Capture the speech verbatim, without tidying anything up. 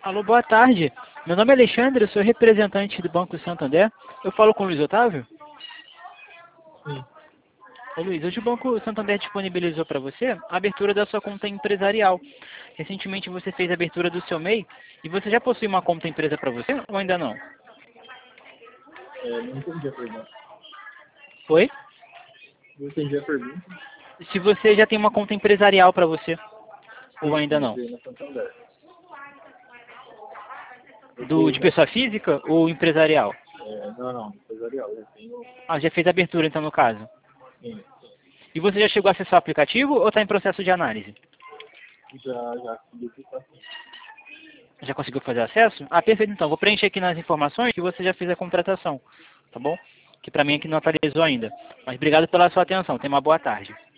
Alô, boa tarde. Meu nome é Alexandre, eu sou representante do Banco Santander. Eu falo com o Luiz Otávio? Sim. Ô Luiz, hoje o Banco Santander disponibilizou para você a abertura da sua conta empresarial. Recentemente você fez a abertura do seu M E I e você já possui uma conta empresa para você ou ainda não? É, não entendi a pergunta. Foi? Não entendi a pergunta. Se você já tem uma conta empresarial para você ou Sim, ainda sim, eu não? tenho na Santander. Eu Do, tenho de já. pessoa física ou empresarial? É, não, não, empresarial. Eu tenho. Ah, já fez a abertura então no caso. Sim, E você já chegou a acessar o aplicativo ou está em processo de análise? já, já consegui clicar sim. Já conseguiu fazer acesso? Ah, perfeito então. Vou preencher aqui nas informações que você já fez a contratação, tá bom? Que para mim aqui não atualizou ainda. Mas obrigado pela sua atenção. Tenha uma boa tarde.